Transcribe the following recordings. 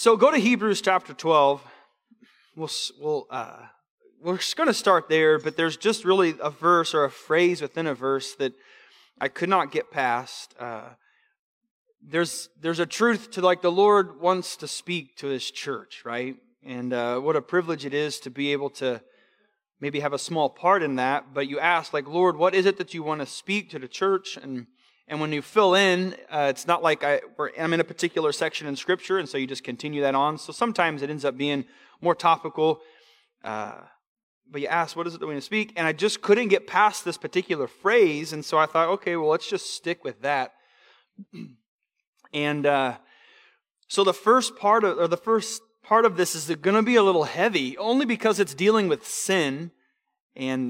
So go to Hebrews chapter 12. We're just going to start there, but there's just really a verse or a phrase within a verse that I could not get past. There's a truth to, like, the Lord wants to speak to His church, right? And what a privilege it is to be able to maybe have a small part in that. But you ask, like, Lord, what is it that you want to speak to the church? And when you fill in, it's not like I'm in a particular section in Scripture, and so you just continue that on. So sometimes it ends up being more topical. But you ask, what is it that we want to speak? And I just couldn't get past this particular phrase, and so I thought, okay, well, let's just stick with that. And so the first part of this is going to be a little heavy, only because it's dealing with sin, and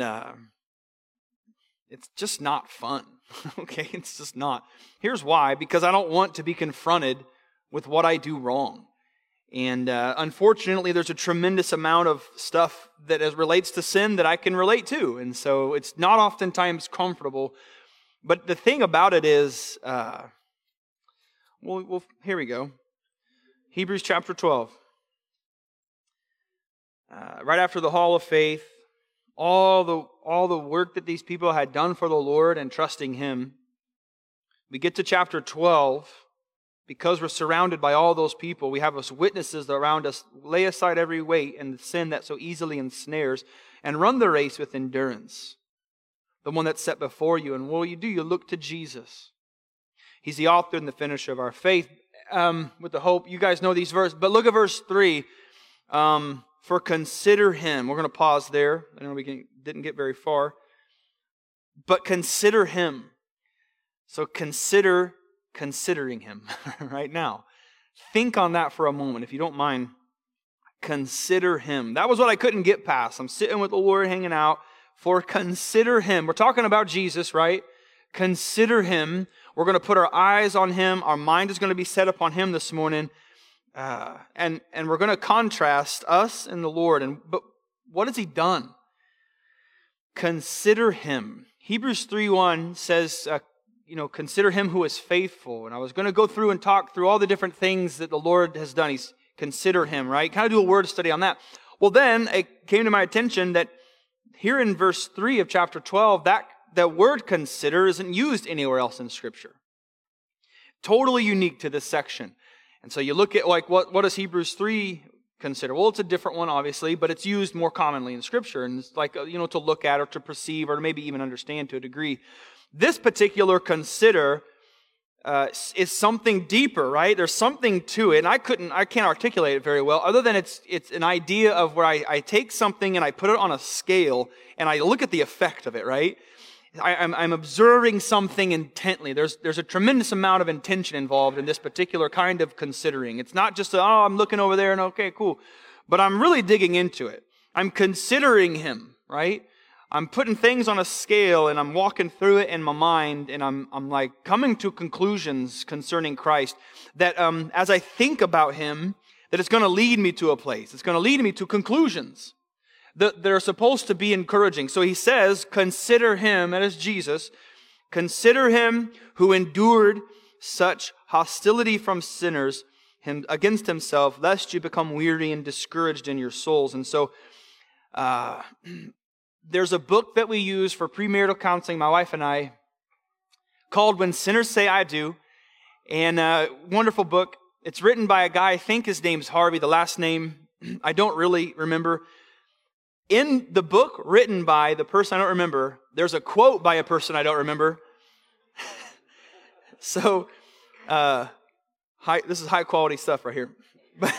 it's just not fun. Okay, it's just not. Here's why: because I don't want to be confronted with what I do wrong. And unfortunately, there's a tremendous amount of stuff that relates to sin that I can relate to. And so it's not oftentimes comfortable. But the thing about it is, well, here we go. Hebrews chapter 12. Right after the Hall of Faith, all the work that these people had done for the Lord and trusting Him, we get to chapter 12. Because we're surrounded by all those people, we have those witnesses around us. Lay aside every weight and the sin that so easily ensnares, and run the race with endurance, the one that's set before you. And what will you do? You look to Jesus. He's the author and the finisher of our faith. With the hope, you guys know these verses, but look at verse 3. For consider Him. We're going to pause there. I know we didn't get very far. But consider Him. So considering Him right now. Think on that for a moment, if you don't mind. Consider Him. That was what I couldn't get past. I'm sitting with the Lord, hanging out. For consider Him. We're talking about Jesus, right? Consider Him. We're going to put our eyes on Him. Our mind is going to be set upon Him this morning. And we're going to contrast us and the Lord. But what has He done? Consider Him. Hebrews 3:1 says, consider Him who is faithful. And I was going to go through and talk through all the different things that the Lord has done. Consider Him, right? Kind of do a word study on that. Well, then it came to my attention that here in verse 3 of chapter 12, that word consider isn't used anywhere else in Scripture. Totally unique to this section. And so you look at, like, what does Hebrews 3 consider? Well, it's a different one, obviously, but it's used more commonly in Scripture. And it's like, to look at or to perceive or maybe even understand to a degree. This particular consider is something deeper, right? There's something to it, and I can't articulate it very well, other than it's an idea of where I take something and I put it on a scale and I look at the effect of it, right? I'm observing something intently. There's a tremendous amount of intention involved in this particular kind of considering. It's not just, I'm looking over there and okay, cool. But I'm really digging into it. I'm considering Him, right? I'm putting things on a scale and I'm walking through it in my mind and I'm like coming to conclusions concerning Christ that as I think about Him, that it's going to lead me to a place. It's going to lead me to conclusions that are supposed to be encouraging. So he says, consider Him, that is Jesus, consider Him who endured such hostility from sinners against Himself, lest you become weary and discouraged in your souls. And so, there's a book that we use for premarital counseling, my wife and I, called When Sinners Say I Do. And wonderful book. It's written by a guy, I think his name's Harvey, the last name I don't really remember. In the book written by the person I don't remember, there's a quote by a person I don't remember. So, this is high quality stuff right here. But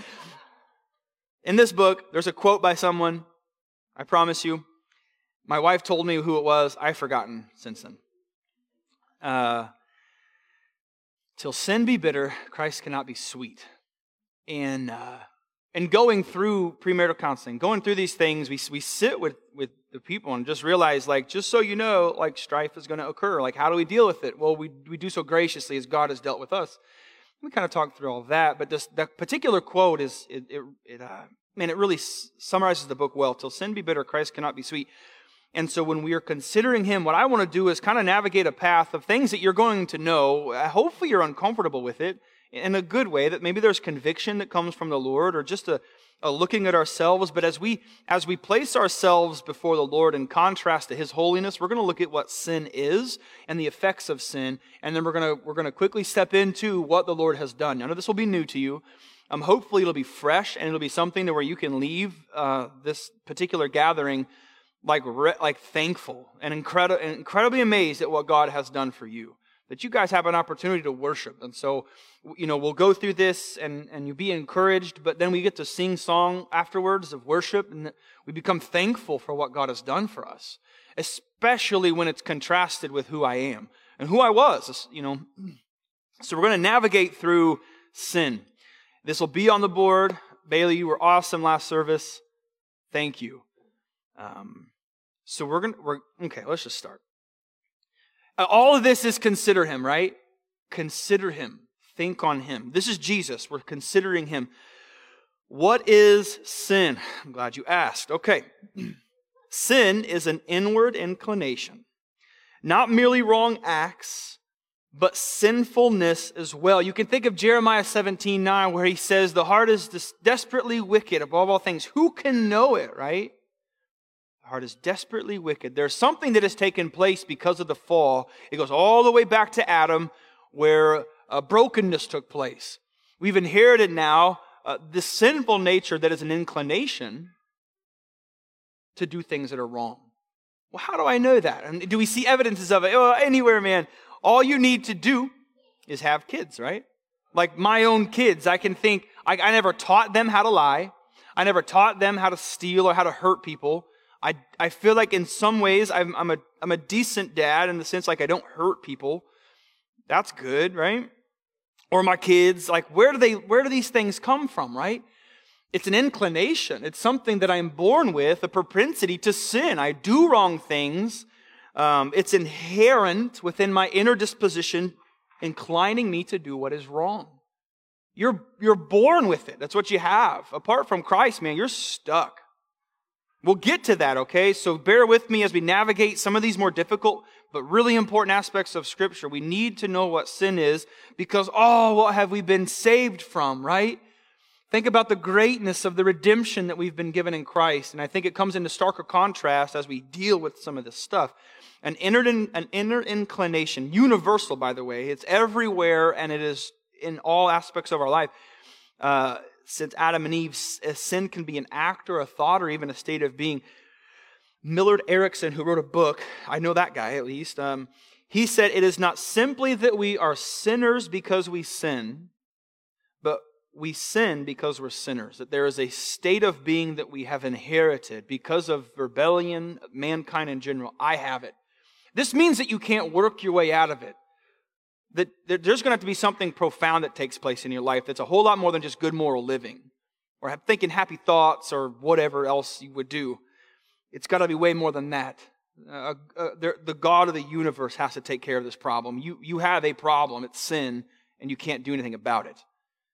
in this book, there's a quote by someone, I promise you. My wife told me who it was. I've forgotten since then. Till sin be bitter, Christ cannot be sweet. And going through premarital counseling, going through these things, we sit with the people and just realize, like, just so you know, like, strife is going to occur. Like, how do we deal with it? Well, we do so graciously as God has dealt with us. We kind of talked through all of that, but that particular quote it really summarizes the book well. Till sin be bitter, Christ cannot be sweet. And so when we are considering Him, what I want to do is kind of navigate a path of things that you're going to know. Hopefully you're uncomfortable with it. in a good way, that maybe there's conviction that comes from the Lord, or just a looking at ourselves. But as we place ourselves before the Lord in contrast to His holiness, we're going to look at what sin is and the effects of sin, and then we're going to quickly step into what the Lord has done. Now, this will be new to you. Hopefully it'll be fresh, and it'll be something to where you can leave this particular gathering like thankful and incredibly amazed at what God has done for you. That you guys have an opportunity to worship. And so, we'll go through this and you be encouraged, but then we get to sing song afterwards of worship, and we become thankful for what God has done for us, especially when it's contrasted with who I am and who I was, So we're going to navigate through sin. This will be on the board. Bailey, you were awesome last service. Thank you. So okay, let's just start. All of this is consider Him, right? Consider Him. Think on Him. This is Jesus. We're considering Him. What is sin? I'm glad you asked. Okay. Sin is an inward inclination. Not merely wrong acts, but sinfulness as well. You can think of Jeremiah 17:9, where he says, the heart is desperately wicked above all things. Who can know it, right? The heart is desperately wicked. There's something that has taken place because of the fall. It goes all the way back to Adam, where brokenness took place. We've inherited now this sinful nature that is an inclination to do things that are wrong. Well, how do I know that? And do we see evidences of it? Oh, anywhere, man. All you need to do is have kids, right? Like my own kids, I can think, I never taught them how to lie. I never taught them how to steal or how to hurt people. I feel like in some ways I'm a decent dad in the sense like I don't hurt people. That's good, right? Or my kids, like where do these things come from, right? It's an inclination. It's something that I'm born with, a propensity to sin. I do wrong things. It's inherent within my inner disposition, inclining me to do what is wrong. You're born with it. That's what you have. Apart from Christ, man, you're stuck. We'll get to that, okay? So bear with me as we navigate some of these more difficult but really important aspects of Scripture. We need to know what sin is because, what have we been saved from, right? Think about the greatness of the redemption that we've been given in Christ. And I think it comes into starker contrast as we deal with some of this stuff. An inner inclination, universal, by the way. It's everywhere and it is in all aspects of our life. Since Adam and Eve, sin can be an act or a thought or even a state of being. Millard Erickson, who wrote a book, I know that guy at least, he said, it is not simply that we are sinners because we sin, but we sin because we're sinners. That there is a state of being that we have inherited because of rebellion, mankind in general. I have it. This means that you can't work your way out of it. That there's going to have to be something profound that takes place in your life that's a whole lot more than just good moral living or thinking happy thoughts or whatever else you would do. It's got to be way more than that. The God of the universe has to take care of this problem. You have a problem. It's sin, and you can't do anything about it.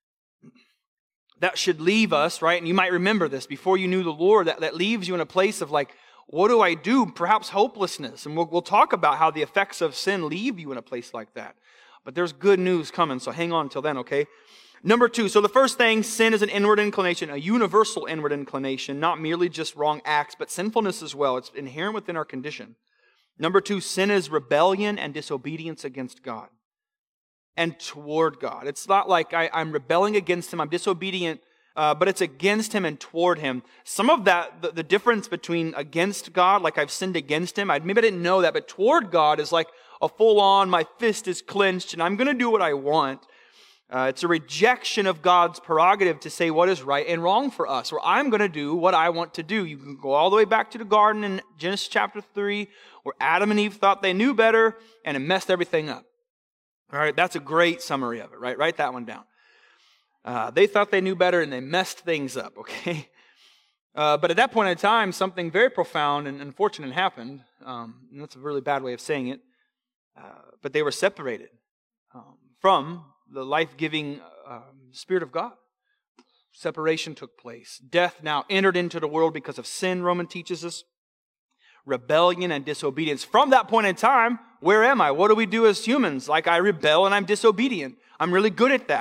That should leave us, right? And you might remember this before you knew the Lord. That leaves you in a place of like, what do I do? Perhaps hopelessness. And we'll talk about how the effects of sin leave you in a place like that. But there's good news coming, so hang on until then, okay? Number 2, so the first thing, sin is an inward inclination, a universal inward inclination, not merely just wrong acts, but sinfulness as well. It's inherent within our condition. Number 2, sin is rebellion and disobedience against God and toward God. It's not like I'm rebelling against Him, I'm disobedient, but it's against Him and toward Him. Some of that, the difference between against God, like I've sinned against Him, maybe I didn't know that, but toward God is like a full-on, my fist is clenched, and I'm going to do what I want. It's a rejection of God's prerogative to say what is right and wrong for us, where I'm going to do what I want to do. You can go all the way back to the garden in Genesis chapter 3, where Adam and Eve thought they knew better, and it messed everything up. All right, that's a great summary of it, right? Write that one down. They thought they knew better, and they messed things up, okay? But at that point in time, something very profound and unfortunate happened. And that's a really bad way of saying it. But they were separated from the life-giving Spirit of God. Separation took place. Death now entered into the world because of sin, Romans teaches us. Rebellion and disobedience. From that point in time, where am I? What do we do as humans? Like I rebel and I'm disobedient. I'm really good at that.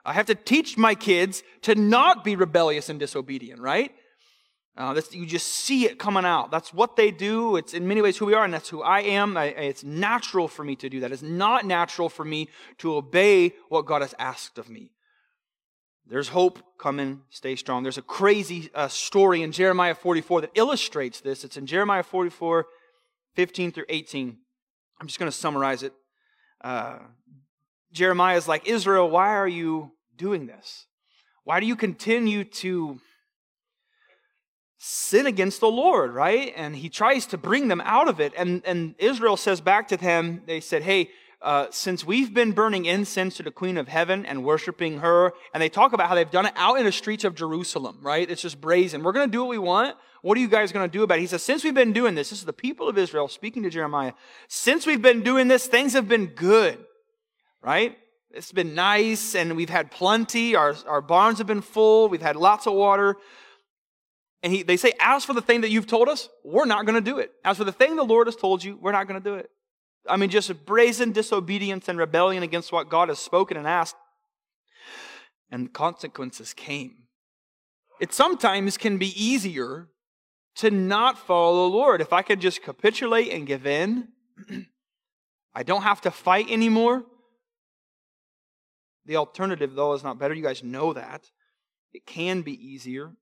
I have to teach my kids to not be rebellious and disobedient, right? You just see it coming out. That's what they do. It's in many ways who we are, and that's who I am. It's natural for me to do that. It's not natural for me to obey what God has asked of me. There's hope coming. Stay strong. There's a crazy story in Jeremiah 44 that illustrates this. It's in Jeremiah 44, 15 through 18. I'm just going to summarize it. Jeremiah is like, Israel, why are you doing this? Why do you continue to sin against the Lord, right? And he tries to bring them out of it. And Israel says back to them, they said, hey, since we've been burning incense to the Queen of Heaven and worshiping her, and they talk about how they've done it out in the streets of Jerusalem, right? It's just brazen. We're going to do what we want. What are you guys going to do about it? He says, since we've been doing this is the people of Israel speaking to Jeremiah, since we've been doing this, things have been good, right? It's been nice, and we've had plenty. Our barns have been full. We've had lots of water. And they say, as for the thing that you've told us, we're not going to do it. As for the thing the Lord has told you, we're not going to do it. I mean, just brazen disobedience and rebellion against what God has spoken and asked. And consequences came. It sometimes can be easier to not follow the Lord. If I could just capitulate and give in, I don't have to fight anymore. The alternative, though, is not better. You guys know that. It can be easier.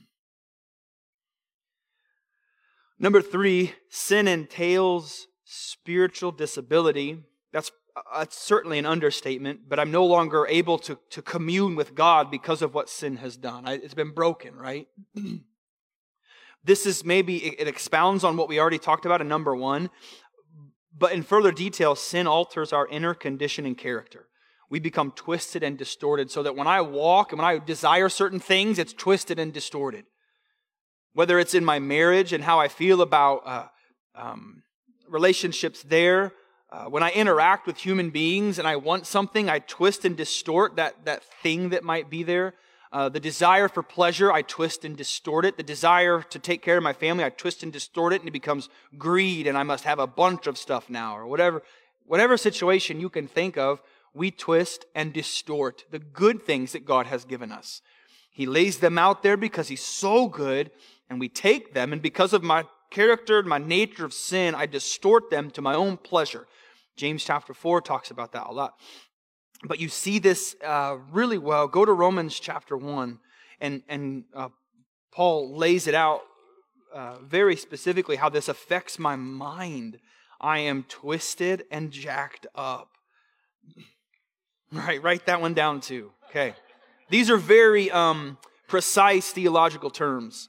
Number 3, sin entails spiritual disability. That's certainly an understatement, but I'm no longer able to commune with God because of what sin has done. It's been broken, right? This is it expounds on what we already talked about in number 1, but in further detail, sin alters our inner condition and character. We become twisted and distorted so that when I walk and when I desire certain things, it's twisted and distorted. Whether it's in my marriage and how I feel about relationships there. When I interact with human beings and I want something, I twist and distort that thing that might be there. The desire for pleasure, I twist and distort it. The desire to take care of my family, I twist and distort it, and it becomes greed, and I must have a bunch of stuff now, or whatever situation you can think of, we twist and distort the good things that God has given us. He lays them out there because He's so good, and we take them, and because of my character, my nature of sin, I distort them to my own pleasure. James chapter 4 talks about that a lot. But you see this really well. Go to Romans chapter 1, and Paul lays it out very specifically how this affects my mind. I am twisted and jacked up. Right, write that one down too. Okay. These are very precise theological terms.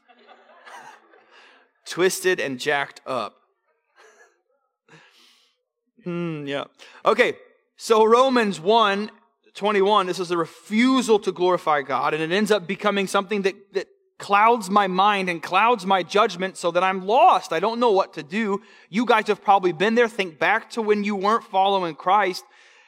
Twisted and jacked up. Yeah. Okay, so Romans 1:21, this is a refusal to glorify God, and it ends up becoming something that clouds my mind and clouds my judgment so that I'm lost. I don't know what to do. You guys have probably been there. Think back to when you weren't following Christ.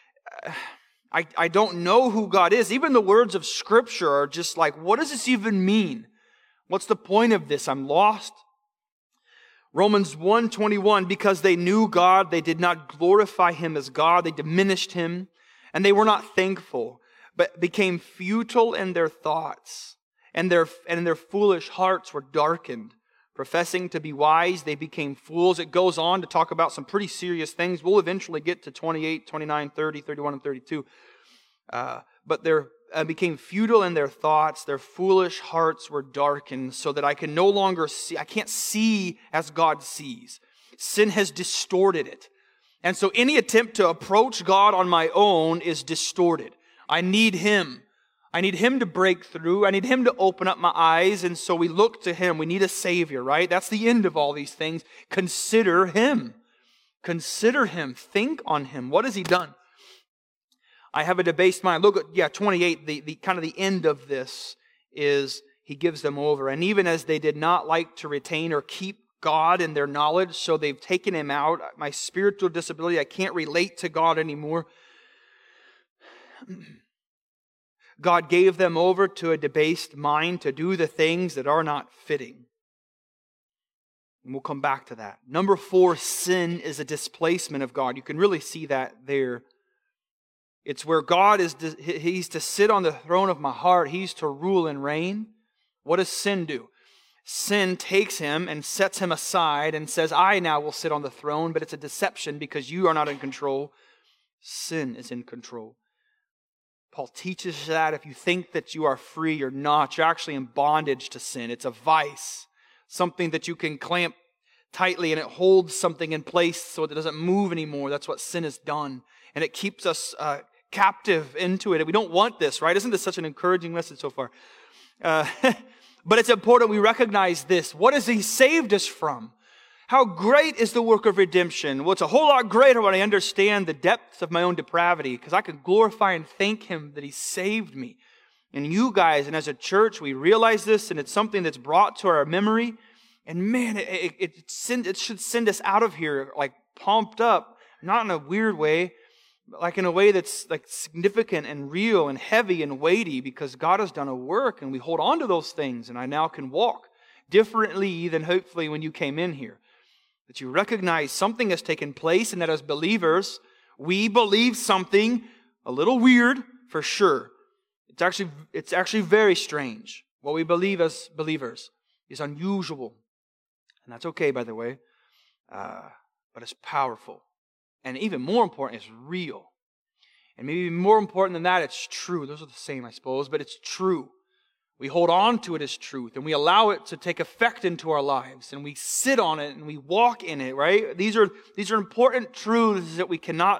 I don't know who God is. Even the words of Scripture are just like, what does this even mean? What's the point of this? I'm lost. Romans 1:21, because they knew God, they did not glorify Him as God. They diminished Him, and they were not thankful, but became futile in their thoughts, and their foolish hearts were darkened. Professing to be wise, they became fools. It goes on to talk about some pretty serious things. We'll eventually get to 28, 29, 30, 31, and 32. But they became futile in their thoughts. Their foolish hearts were darkened so that I can no longer see. I can't see as God sees. Sin has distorted it. And so any attempt to approach God on my own is distorted. I need Him. I need Him to break through. I need Him to open up my eyes. And so we look to Him. We need a Savior, right? That's the end of all these things. Consider Him. Consider Him. Think on Him. What has He done? I have a debased mind. Look at 28. The kind of the end of this is He gives them over. And even as they did not like to retain or keep God in their knowledge, so they've taken Him out. My spiritual disability, I can't relate to God anymore. God gave them over to a debased mind to do the things that are not fitting. And we'll come back to that. Number 4, sin is a displacement of God. You can really see that there. It's where God is, He's to sit on the throne of my heart. He's to rule and reign. What does sin do? Sin takes him and sets him aside and says, I now will sit on the throne, but it's a deception because you are not in control. Sin is in control. Paul teaches that if you think that you are free, you're not. You're actually in bondage to sin. It's a vice, something that you can clamp tightly and it holds something in place so it doesn't move anymore. That's what sin has done. And it keeps us captive into it. And we don't want this, right? Isn't this such an encouraging message so far? But it's important we recognize this. What has He saved us from? How great is the work of redemption? Well, it's a whole lot greater when I understand the depths of my own depravity, because I can glorify and thank Him that He saved me. And you guys, and as a church, we realize this, and it's something that's brought to our memory. And man, it should send us out of here like pumped up, not in a weird way, like in a way that's like significant and real and heavy and weighty, because God has done a work and we hold on to those things, and I now can walk differently than hopefully when you came in here. That you recognize something has taken place, and that as believers, we believe something a little weird for sure. It's actually very strange. What we believe as believers is unusual. And that's okay, by the way. But it's powerful. And even more important, it's real. And maybe more important than that, it's true. Those are the same, I suppose, but it's true. We hold on to it as truth, and we allow it to take effect into our lives, and we sit on it, and we walk in it, right? These are important truths that we cannot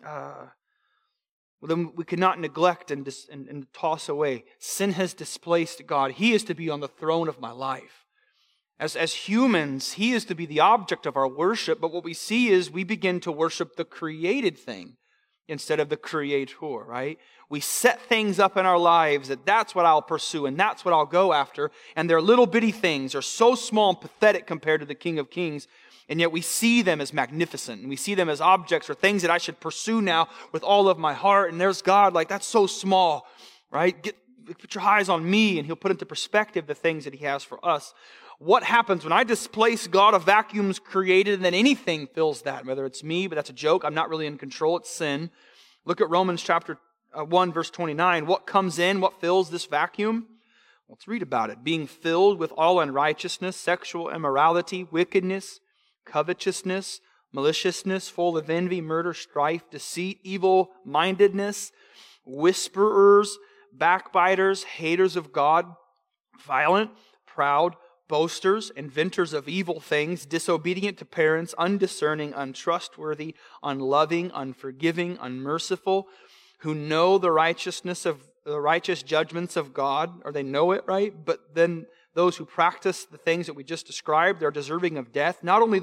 neglect and toss away. Sin has displaced God. He is to be on the throne of my life. As humans, He is to be the object of our worship, but what we see is we begin to worship the created thing instead of the Creator, right? We set things up in our lives that's what I'll pursue and that's what I'll go after, and their little bitty things are so small and pathetic compared to the King of Kings, and yet we see them as magnificent, and we see them as objects or things that I should pursue now with all of my heart, and there's God, like that's so small, right? Put your eyes on me, and He'll put into perspective the things that He has for us. What happens when I displace God? A vacuum's created, and then anything fills that, whether it's me, but that's a joke. I'm not really in control. It's sin. Look at Romans chapter 1, verse 29. What comes in? What fills this vacuum? Let's read about it. Being filled with all unrighteousness, sexual immorality, wickedness, covetousness, maliciousness, full of envy, murder, strife, deceit, evil-mindedness, whisperers, backbiters, haters of God, violent, proud, boasters, inventors of evil things, disobedient to parents, undiscerning, untrustworthy, unloving, unforgiving, unmerciful, who know the righteous judgments of God, or they know it, right? But then those who practice the things that we just described, they're deserving of death. Not only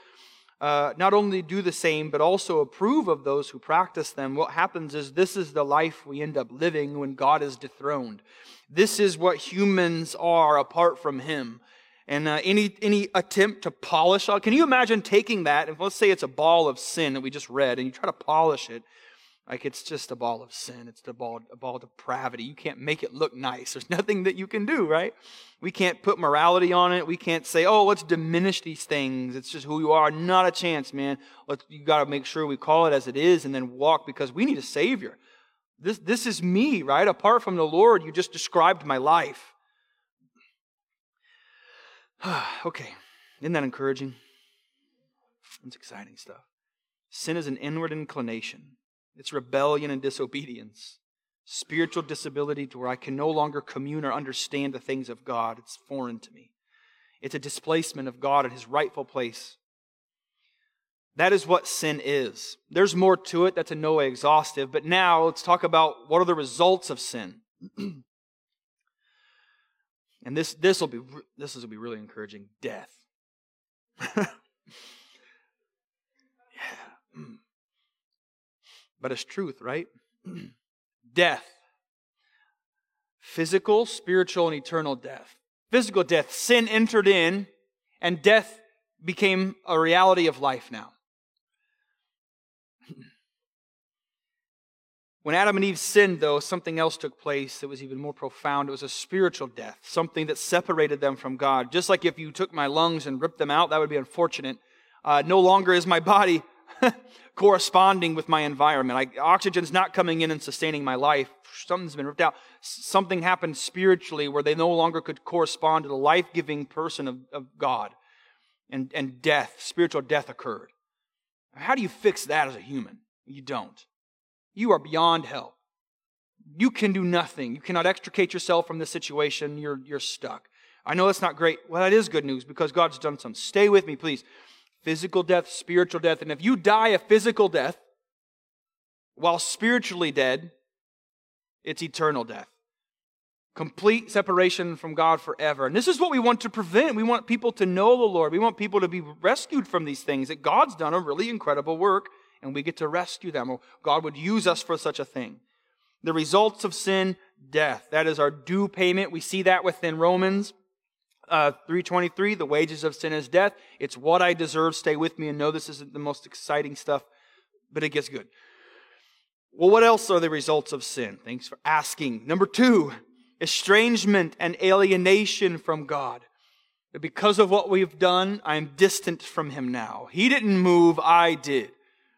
do the same, but also approve of those who practice them. What happens is this is the life we end up living when God is dethroned. This is what humans are apart from Him. And any attempt to polish, can you imagine taking that, and let's say it's a ball of sin that we just read, and you try to polish it, like it's just a ball of sin, it's a ball of depravity. You can't make it look nice. There's nothing that you can do, right? We can't put morality on it. We can't say, oh, let's diminish these things. It's just who you are. Not a chance, man. You got to make sure we call it as it is and then walk, because we need a Savior. This is me, right? Apart from the Lord, you just described my life. Okay, isn't that encouraging? It's exciting stuff. Sin is an inward inclination. It's rebellion and disobedience. Spiritual disability to where I can no longer commune or understand the things of God. It's foreign to me. It's a displacement of God in His rightful place. That is what sin is. There's more to it. That's in no way exhaustive. But now let's talk about what are the results of sin. And this will be really encouraging. Death. Yeah. But it's truth, right? Death. Physical, spiritual, and eternal death. Physical death. Sin entered in, and death became a reality of life now. When Adam and Eve sinned, though, something else took place that was even more profound. It was a spiritual death, something that separated them from God. Just like if you took my lungs and ripped them out, that would be unfortunate. No longer is my body corresponding with my environment. Oxygen's not coming in and sustaining my life. Something's been ripped out. Something happened spiritually where they no longer could correspond to the life-giving person of God. And death, spiritual death occurred. How do you fix that as a human? You don't. You are beyond help. You can do nothing. You cannot extricate yourself from this situation. You're stuck. I know that's not great. Well, that is good news because God's done something. Stay with me, please. Physical death, spiritual death. And if you die a physical death while spiritually dead, it's eternal death. Complete separation from God forever. And this is what we want to prevent. We want people to know the Lord. We want people to be rescued from these things. That God's done a really incredible work and we get to rescue them. Or God would use us for such a thing. The results of sin, death. That is our due payment. We see that within Romans 3:23. The wages of sin is death. It's what I deserve. Stay with me and know this isn't the most exciting stuff, but it gets good. Well, what else are the results of sin? Thanks for asking. Number 2, estrangement and alienation from God. Because of what we've done, I am distant from Him now. He didn't move, I did.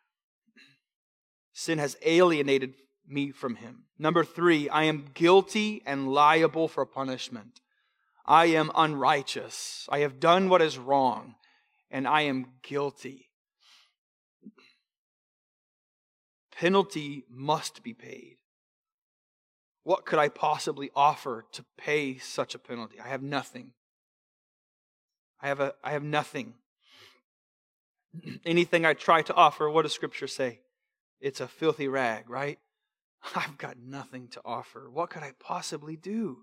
Sin has alienated me from Him. Number 3, I am guilty and liable for punishment. I am unrighteous. I have done what is wrong, and I am guilty. Penalty must be paid. What could I possibly offer to pay such a penalty? I have nothing. I have nothing. Anything I try to offer, what does Scripture say? It's a filthy rag, right? I've got nothing to offer. What could I possibly do?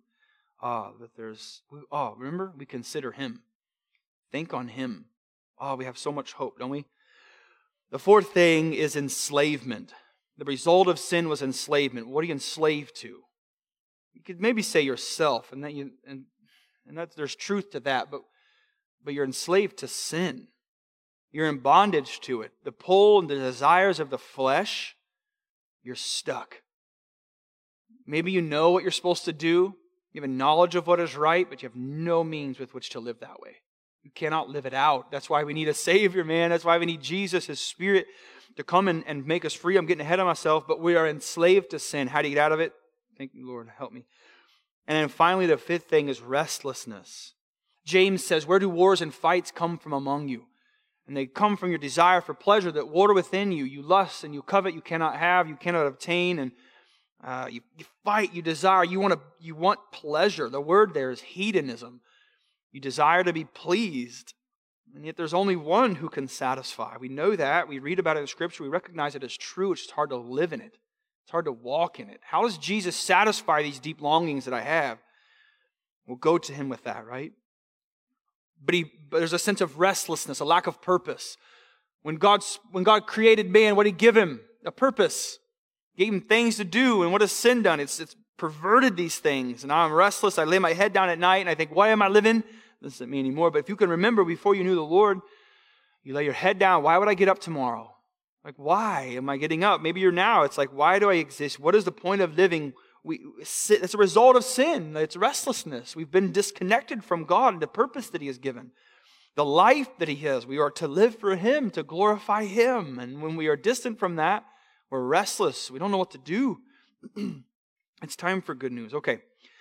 Remember? We consider Him. Think on Him. We have so much hope, don't we? The 4th thing is enslavement. The result of sin was enslavement. What are you enslaved to? You could maybe say yourself, and there's truth to that, but you're enslaved to sin. You're in bondage to it. The pull and the desires of the flesh, you're stuck. Maybe you know what you're supposed to do. You have a knowledge of what is right, but you have no means with which to live that way. You cannot live it out. That's why we need a Savior, man. That's why we need Jesus, His Spirit, to come and make us free. I'm getting ahead of myself, but we are enslaved to sin. How do you get out of it? Thank you, Lord. Help me. And then finally, the 5th thing is restlessness. James says, where do wars and fights come from among you? And they come from your desire for pleasure that water within you. You lust and you covet, you cannot have, you cannot obtain, and you fight, you desire, you want pleasure. The word there is hedonism. You desire to be pleased, and yet there's only one who can satisfy. We know that. We read about it in Scripture. We recognize it as true. It's just hard to live in it. It's hard to walk in it. How does Jesus satisfy these deep longings that I have? We'll go to Him with that, right? But there's a sense of restlessness, a lack of purpose. When God created man, what did He give him? A purpose. He gave him things to do. And what has sin done? It's perverted these things. And now I'm restless. I lay my head down at night and I think, why am I living? This isn't me anymore. But if you can remember before you knew the Lord, you lay your head down. Why would I get up tomorrow? Like, why am I getting up? Maybe you're now. It's like, why do I exist? What is the point of living? It's a result of sin. It's restlessness. We've been disconnected from God and the purpose that He has given. The life that He has. We are to live for Him, to glorify Him. And when we are distant from that, we're restless. We don't know what to do. It's time for good news. Okay.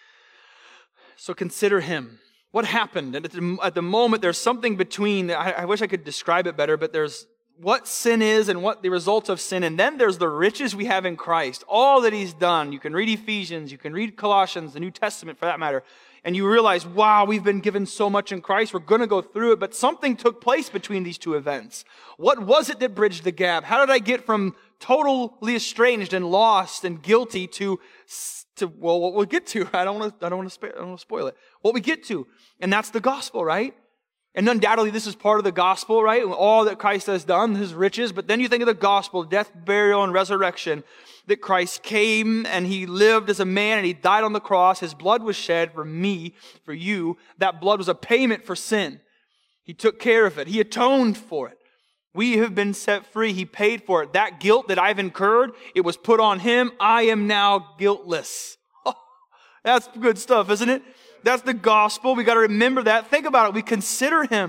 So consider Him. What happened? And at the moment, there's something between. I wish I could describe it better, but there's what sin is and what the results of sin. And then there's the riches we have in Christ. All that He's done. You can read Ephesians. You can read Colossians, the New Testament for that matter. And you realize, wow, we've been given so much in Christ. We're going to go through it. But something took place between these two events. What was it that bridged the gap? How did I get from totally estranged and lost and guilty to what we'll get to? I don't want to spoil it. What we get to. And that's the gospel, right? And undoubtedly, this is part of the gospel, right? All that Christ has done, His riches. But then you think of the gospel, death, burial, and resurrection, that Christ came and He lived as a man and He died on the cross. His blood was shed for me, for you. That blood was a payment for sin. He took care of it. He atoned for it. We have been set free. He paid for it. That guilt that I've incurred, it was put on Him. I am now guiltless. That's good stuff, isn't it? That's the gospel. We got to remember that. Think about it. We consider Him.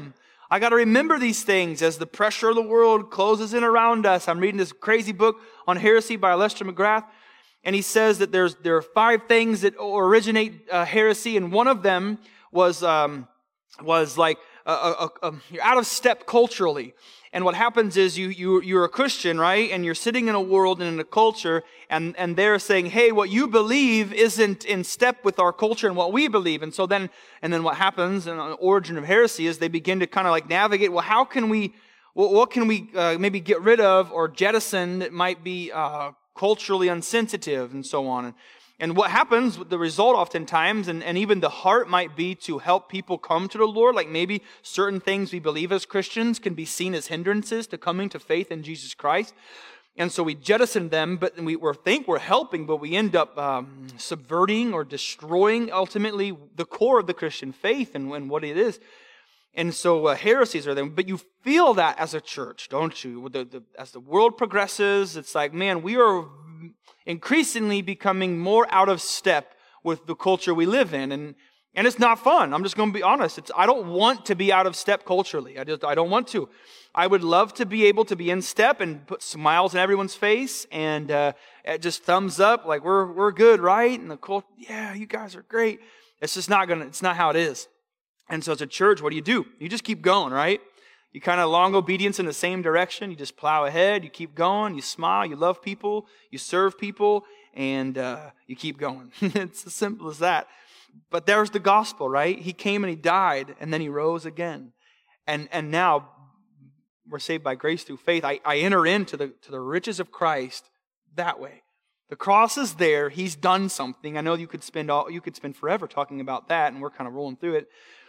I got to remember these things as the pressure of the world closes in around us. I'm reading this crazy book on heresy by Lester McGrath, and he says that there are 5 things that originate heresy, and one of them was like you're out of step culturally. And what happens is you're a Christian, right? And you're sitting in a world and in a culture, and they're saying, hey, what you believe isn't in step with our culture and what we believe. And then what happens in the origin of heresy is they begin to kind of like navigate, well, how can we, what can we maybe get rid of or jettison that might be culturally insensitive and so on. And what happens, the result oftentimes, and even the heart might be to help people come to the Lord, like maybe certain things we believe as Christians can be seen as hindrances to coming to faith in Jesus Christ. And so we jettison them, but we think we're helping, but we end up subverting or destroying ultimately the core of the Christian faith and what it is. And so heresies are there, but you feel that as a church, don't you? As the world progresses, it's like, man, we are increasingly becoming more out of step with the culture we live in. And it's not fun. I'm just going to be honest. I don't want to be out of step culturally. I don't want to. I would love to be able to be in step and put smiles on everyone's face and just thumbs up, like we're good, right? And the culture, yeah, you guys are great. It's not how it is. And so as a church, what do? You just keep going, right? You kind of long obedience in the same direction. You just plow ahead. You keep going. You smile. You love people. You serve people. And you keep going. It's as simple as that. But there's the gospel, right? He came and He died, and then He rose again. And now we're saved by grace through faith. I enter into the riches of Christ that way. The cross is there. He's done something. I know you could spend forever talking about that, and we're kind of rolling through it.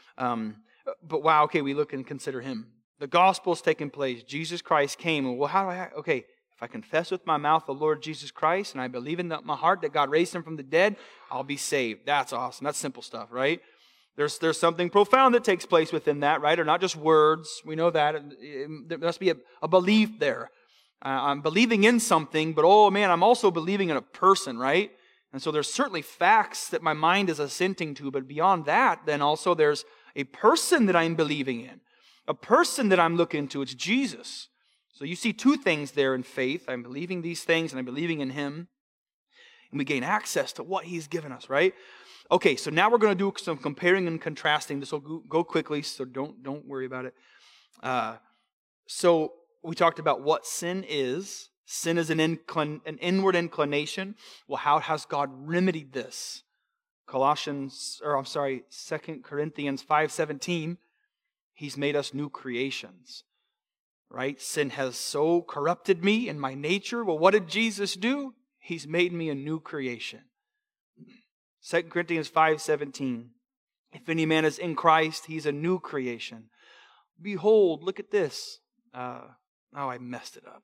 But wow, okay, we look and consider Him. The gospel's taken place. Jesus Christ came. And well, how do if I confess with my mouth the Lord Jesus Christ and I believe in my heart that God raised Him from the dead, I'll be saved. That's awesome. That's simple stuff, right? There's something profound that takes place within that, right? Or not just words. We know that. There must be a belief there. I'm believing in something, but oh man, I'm also believing in a person, right? And so there's certainly facts that my mind is assenting to, but beyond that, then also there's a person that I'm believing in. A person that I'm looking to, it's Jesus. So you see 2 things there in faith. I'm believing these things and I'm believing in Him. And we gain access to what He's given us, right? Okay, so now we're going to do some comparing and contrasting. This will go quickly, so don't worry about it. So we talked about what sin is. Sin is an inward inclination. Well, how has God remedied this? 2 Corinthians 5:17. He's made us new creations, right? Sin has so corrupted me in my nature. Well, what did Jesus do? He's made me a new creation. 2 Corinthians 5:17. If any man is in Christ, he's a new creation. Behold, look at this. I messed it up.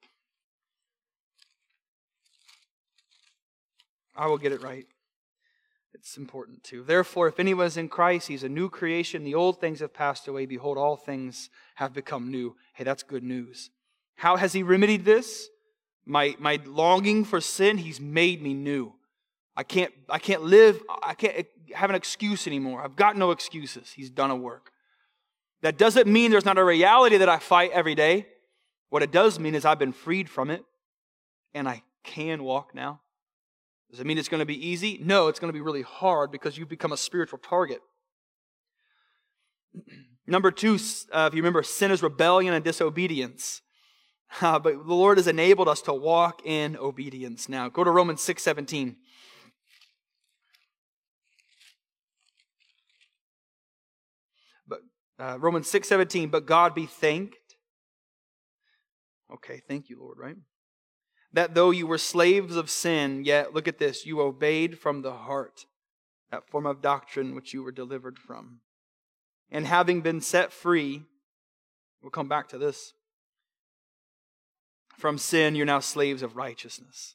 I will get it right. It's important too. Therefore, if anyone is in Christ, he's a new creation. The old things have passed away. Behold, all things have become new. Hey, that's good news. How has He remedied this? My longing for sin, He's made me new. I can't have an excuse anymore. I've got no excuses. He's done a work. That doesn't mean there's not a reality that I fight every day. What it does mean is I've been freed from it, and I can walk now. Does it mean it's going to be easy? No, it's going to be really hard because you've become a spiritual target. Number 2, if you remember, sin is rebellion and disobedience. But the Lord has enabled us to walk in obedience now. Go to Romans 6:17. Romans 6:17, but God be thanked. Okay, thank you, Lord, right? That though you were slaves of sin, yet, look at this, you obeyed from the heart that form of doctrine which you were delivered from. And having been set free, we'll come back to this, from sin, you're now slaves of righteousness.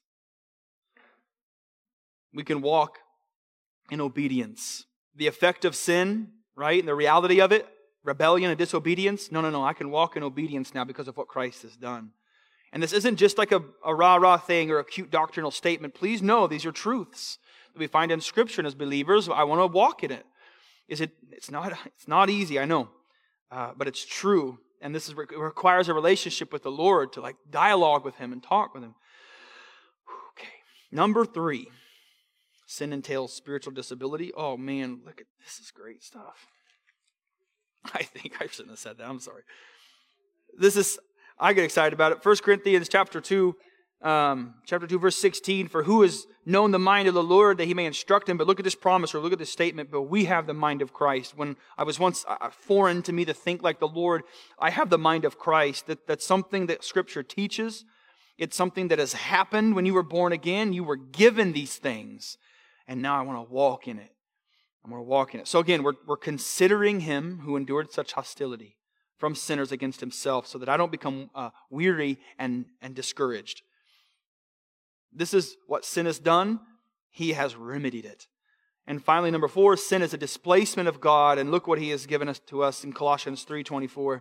We can walk in obedience. The effect of sin, right, and the reality of it, rebellion and disobedience, no, I can walk in obedience now because of what Christ has done. And this isn't just like a rah-rah thing or a cute doctrinal statement. Please know these are truths that we find in Scripture, and as believers, I want to walk in it. It's not easy, I know. but it's true. And this it requires a relationship with the Lord to like dialogue with Him and talk with Him. Okay. Number 3, sin entails spiritual disability. Oh man, look at this is great stuff. I think I shouldn't have said that. I'm sorry. I get excited about it. 1 Corinthians chapter 2, verse 16, for who has known the mind of the Lord that He may instruct him? But look at this promise, or look at this statement, but we have the mind of Christ. When I was once foreign to me to think like the Lord, I have the mind of Christ. That's something that Scripture teaches. It's something that has happened when you were born again. You were given these things, and now I want to walk in it. I'm going to walk in it. So again, we're considering Him who endured such hostility from sinners against Himself, so that I don't become weary and discouraged. This is what sin has done. He has remedied it. And finally, number 4, sin is a displacement of God. And look what He has given us to us in Colossians 3:24.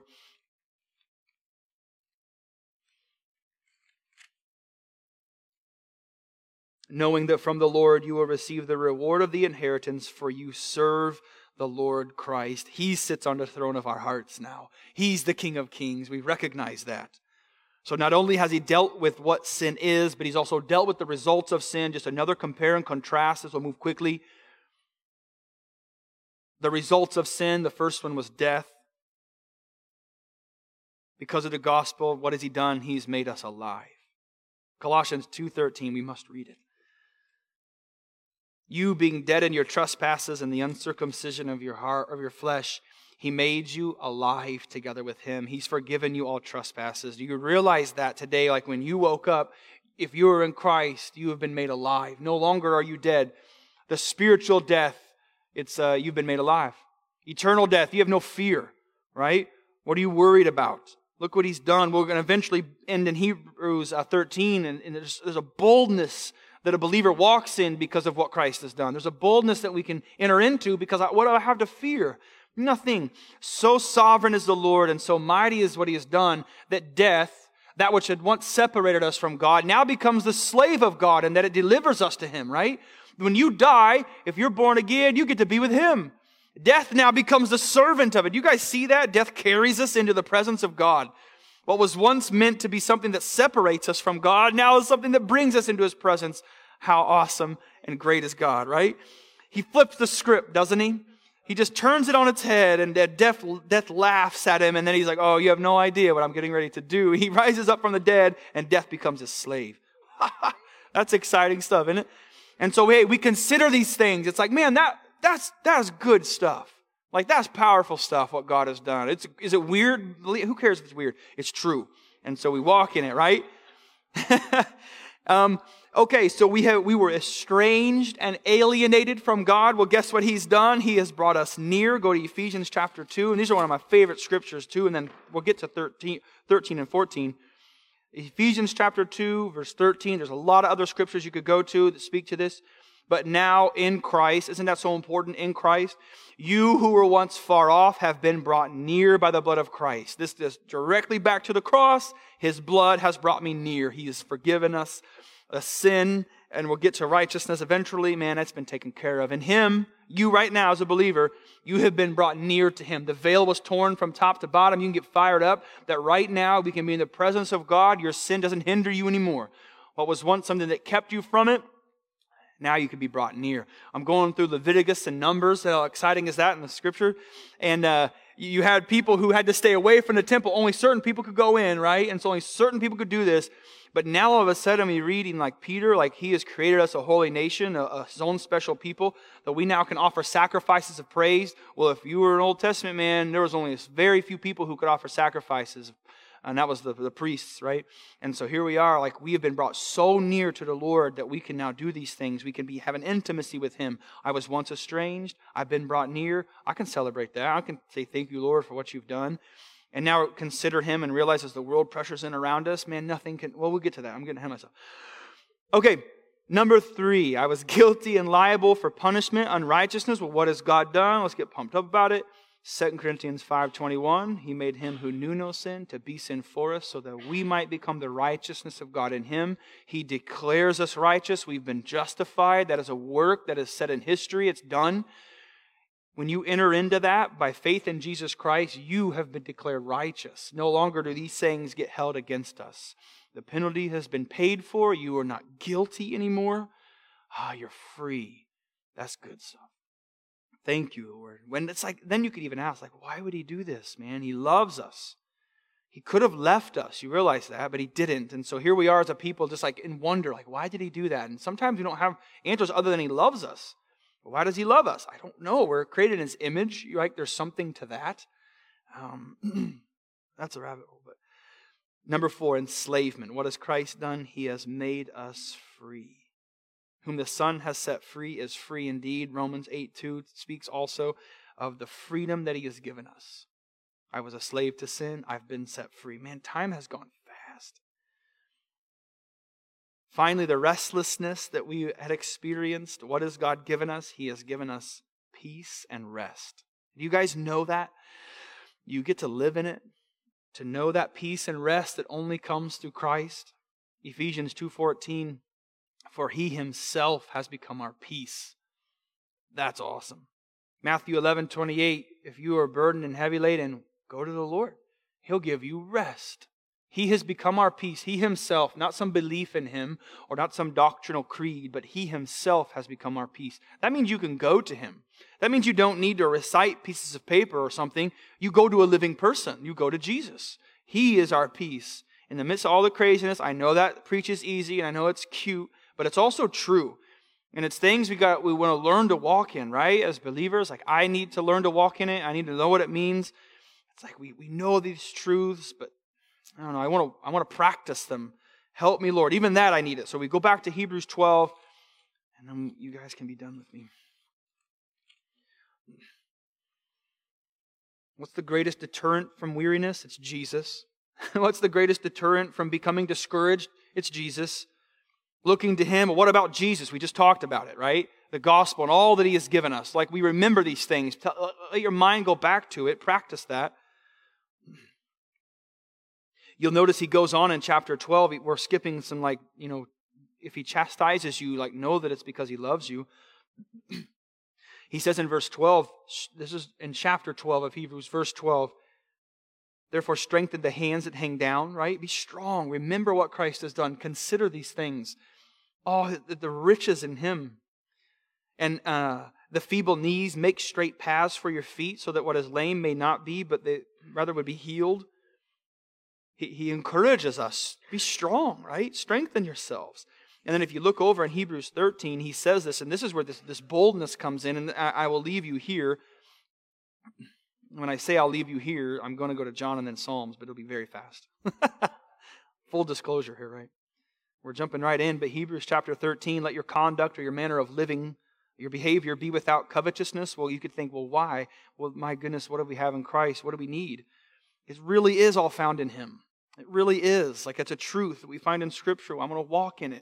Knowing that from the Lord you will receive the reward of the inheritance, for you serve the Lord Christ. He sits on the throne of our hearts now. He's the King of Kings. We recognize that. So not only has He dealt with what sin is, but He's also dealt with the results of sin. Just another compare and contrast as we'll move quickly. The results of sin, the first one was death. Because of the gospel, what has He done? He's made us alive. Colossians 2:13, we must read it. You being dead in your trespasses and the uncircumcision of your heart, of your flesh, He made you alive together with Him. He's forgiven you all trespasses. Do you realize that today? Like when you woke up, if you are in Christ, you have been made alive. No longer are you dead. The spiritual death, it's you've been made alive. Eternal death, you have no fear, right? What are you worried about? Look what He's done. We're going to eventually end in Hebrews 13, and there's a boldness that a believer walks in because of what Christ has done. There's a boldness that we can enter into because what do I have to fear? Nothing. So sovereign is the Lord and so mighty is what He has done that death, that which had once separated us from God, now becomes the slave of God, and that it delivers us to Him, right? When you die, if you're born again, you get to be with Him. Death now becomes the servant of it. You guys see that? Death carries us into the presence of God. What was once meant to be something that separates us from God now is something that brings us into His presence. How awesome and great is God, right? He flips the script, doesn't He? He just turns it on its head, and death laughs at Him, and then He's like, oh, you have no idea what I'm getting ready to do. He rises up from the dead, and death becomes His slave. That's exciting stuff, isn't it? And so, hey, we consider these things. It's like, man, that's good stuff. Like, that's powerful stuff, what God has done. Is it weird? Who cares if it's weird? It's true. And so we walk in it, right? Okay, so we were estranged and alienated from God. Well, guess what He's done? He has brought us near. Go to Ephesians chapter 2. And these are one of my favorite scriptures too. And then we'll get to 13 and 14. Ephesians chapter 2, verse 13. There's a lot of other scriptures you could go to that speak to this. But now in Christ, isn't that so important? In Christ, you who were once far off have been brought near by the blood of Christ. This is directly back to the cross. His blood has brought me near. He has forgiven us a sin, and we'll get to righteousness eventually. Man, that's been taken care of. In Him, you right now as a believer, you have been brought near to Him. The veil was torn from top to bottom. You can get fired up that right now we can be in the presence of God. Your sin doesn't hinder you anymore. What was once something that kept you from it, now you can be brought near. I'm going through Leviticus and Numbers. How exciting is that in the Scripture? And you had people who had to stay away from the temple. Only certain people could go in, right? And so only certain people could do this. But now all of a sudden we reading like Peter, like He has created us a holy nation, His own special people, that we now can offer sacrifices of praise. Well, if you were an Old Testament man, there was only very few people who could offer sacrifices. And that was the priests, right? And so here we are, like we have been brought so near to the Lord that we can now do these things. We can have an intimacy with Him. I was once estranged. I've been brought near. I can celebrate that. I can say, thank you, Lord, for what you've done. And now consider Him and realize as the world pressures in around us, man, nothing can, well, we'll get to that. I'm getting ahead of myself. Okay, number 3, I was guilty and liable for punishment, unrighteousness. Well, what has God done? Let's get pumped up about it. 2 Corinthians 5:21, He made Him who knew no sin to be sin for us so that we might become the righteousness of God in Him. He declares us righteous. We've been justified. That is a work that is set in history. It's done. When you enter into that by faith in Jesus Christ, you have been declared righteous. No longer do these things get held against us. The penalty has been paid for. You are not guilty anymore. You're free. That's good stuff. Thank you, Lord. When it's like, then you could even ask, like, why would He do this, man? He loves us. He could have left us. You realize that, but He didn't. And so here we are as a people just like in wonder, like, why did He do that? And sometimes we don't have answers other than He loves us. Why does He love us? I don't know. We're created in His image. You're like, there's something to that. That's a rabbit hole. But number 4, enslavement. What has Christ done? He has made us free. Whom the Son has set free is free indeed. Romans 8:2 speaks also of the freedom that He has given us. I was a slave to sin. I've been set free. Man, time has gone fast. Finally, the restlessness that we had experienced, what has God given us? He has given us peace and rest. Do you guys know that? You get to live in it, to know that peace and rest that only comes through Christ. Ephesians 2:14, for He Himself has become our peace. That's awesome. Matthew 11:28, if you are burdened and heavy laden, go to the Lord. He'll give you rest. He has become our peace. He Himself, not some belief in Him or not some doctrinal creed, but He Himself has become our peace. That means you can go to Him. That means you don't need to recite pieces of paper or something. You go to a living person. You go to Jesus. He is our peace. In the midst of all the craziness, I know that preaches easy and I know it's cute, but it's also true. And it's things we want to learn to walk in, right? As believers, like I need to learn to walk in it. I need to know what it means. It's like we know these truths, but I don't know. I want to practice them. Help me, Lord. Even that I need it. So we go back to Hebrews 12, and then you guys can be done with me. What's the greatest deterrent from weariness? It's Jesus. What's the greatest deterrent from becoming discouraged? It's Jesus. Looking to Him. What about Jesus? We just talked about it, right? The gospel and all that He has given us. Like we remember these things. Let your mind go back to it. Practice that. You'll notice He goes on in chapter 12. We're skipping some if He chastises you, know that it's because He loves you. He says in verse 12, this is in chapter 12 of Hebrews, verse 12, therefore strengthen the hands that hang down, right? Be strong. Remember what Christ has done. Consider these things. Oh, the riches in Him. And the feeble knees, make straight paths for your feet so that what is lame may not be, but they rather would be healed. He encourages us. Be strong, right? Strengthen yourselves. And then if you look over in Hebrews 13, he says this, and this is where this boldness comes in, and I will leave you here. When I say I'll leave you here, I'm going to go to John and then Psalms, but it'll be very fast. Full disclosure here, right? We're jumping right in, but Hebrews chapter 13, let your conduct or your manner of living, your behavior be without covetousness. Well, you could think, well, why? Well, my goodness, what do we have in Christ? What do we need? It really is all found in Him. It really is. It's a truth that we find in Scripture. I'm going to walk in it.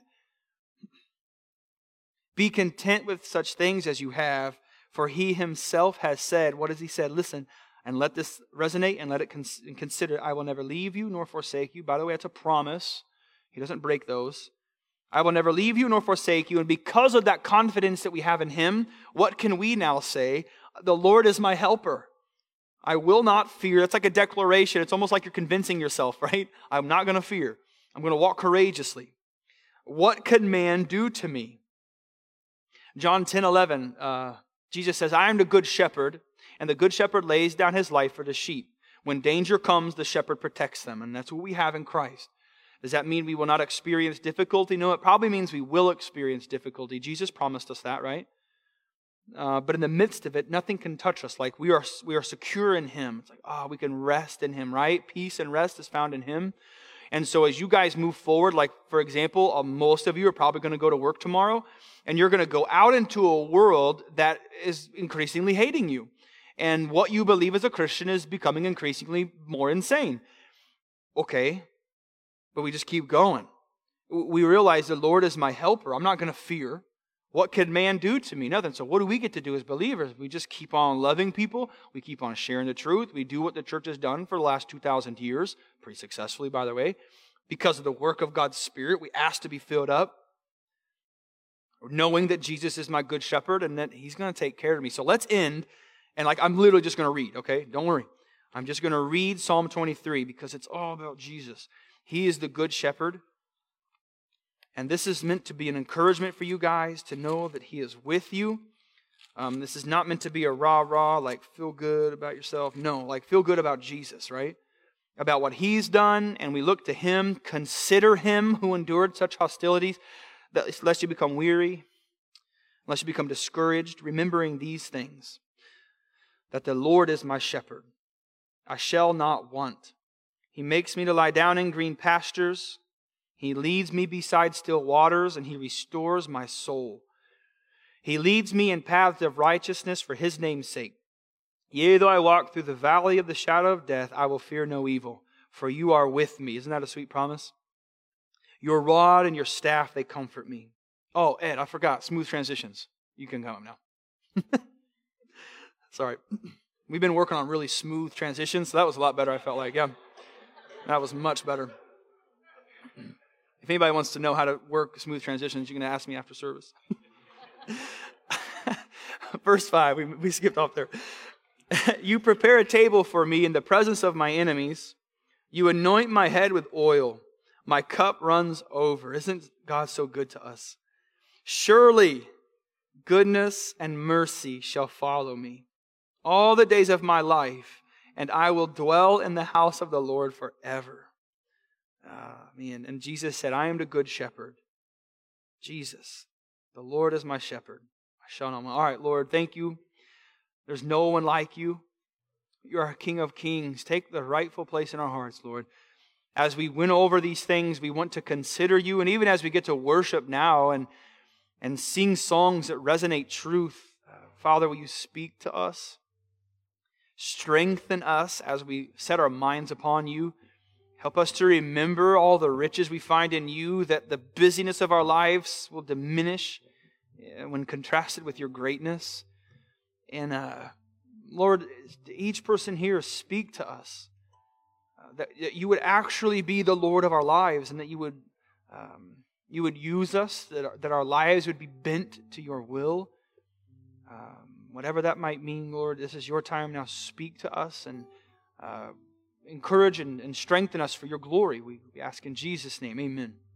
Be content with such things as you have, for He Himself has said, what has He said? Listen, and let this resonate and let it consider, I will never leave you nor forsake you. By the way, it's a promise. He doesn't break those. I will never leave you nor forsake you. And because of that confidence that we have in Him, what can we now say? The Lord is my helper. I will not fear. That's like a declaration. It's almost like you're convincing yourself, right? I'm not going to fear. I'm going to walk courageously. What could man do to me? John 10:11, Jesus says, I am the good shepherd, and the good shepherd lays down his life for the sheep. When danger comes, the shepherd protects them, and that's what we have in Christ. Does that mean we will not experience difficulty? No, it probably means we will experience difficulty. Jesus promised us that, right? But in the midst of it, nothing can touch us. We are secure in Him. It's we can rest in Him, right? Peace and rest is found in Him. And so as you guys move forward, for example, most of you are probably going to go to work tomorrow, and you're going to go out into a world that is increasingly hating you. And what you believe as a Christian is becoming increasingly more insane. Okay, but we just keep going. We realize the Lord is my helper. I'm not going to fear. What could man do to me? Nothing. So what do we get to do as believers? We just keep on loving people. We keep on sharing the truth. We do what the church has done for the last 2,000 years, pretty successfully, by the way. Because of the work of God's Spirit, we ask to be filled up, knowing that Jesus is my good shepherd and that He's going to take care of me. So let's end And I'm literally just going to read, okay? Don't worry. I'm just going to read Psalm 23 because it's all about Jesus. He is the good shepherd. And this is meant to be an encouragement for you guys to know that He is with you. This is not meant to be a rah-rah, feel good about yourself. No, feel good about Jesus, right? About what He's done, and we look to Him. Consider Him who endured such hostilities, lest you become weary, lest you become discouraged, remembering these things, that the Lord is my shepherd. I shall not want. He makes me to lie down in green pastures. He leads me beside still waters, and He restores my soul. He leads me in paths of righteousness for His name's sake. Yea, though I walk through the valley of the shadow of death, I will fear no evil, for You are with me. Isn't that a sweet promise? Your rod and Your staff, they comfort me. Oh, Ed, I forgot. Smooth transitions. You can come up now. Sorry. We've been working on really smooth transitions, so that was a lot better, I felt like. Yeah, that was much better. If anybody wants to know how to work smooth transitions, you can ask me after service. Verse 5, we skipped off there. You prepare a table for me in the presence of my enemies. You anoint my head with oil. My cup runs over. Isn't God so good to us? Surely goodness and mercy shall follow me all the days of my life, and I will dwell in the house of the Lord forever. Man, and Jesus said, I am the good shepherd. Jesus, the Lord is my shepherd. I shall not want. All right, Lord, thank You. There's no one like You. You are King of kings. Take the rightful place in our hearts, Lord. As we went over these things, we want to consider You. And even as we get to worship now and sing songs that resonate truth, Father, will You speak to us? Strengthen us as we set our minds upon You. Help us to remember all the riches we find in You, that the busyness of our lives will diminish when contrasted with Your greatness. And Lord, each person here, speak to us. That You would actually be the Lord of our lives, and that You would use us, that our lives would be bent to Your will. Whatever that might mean, Lord, this is Your time now. Speak to us and encourage and strengthen us for Your glory. We ask in Jesus' name. Amen.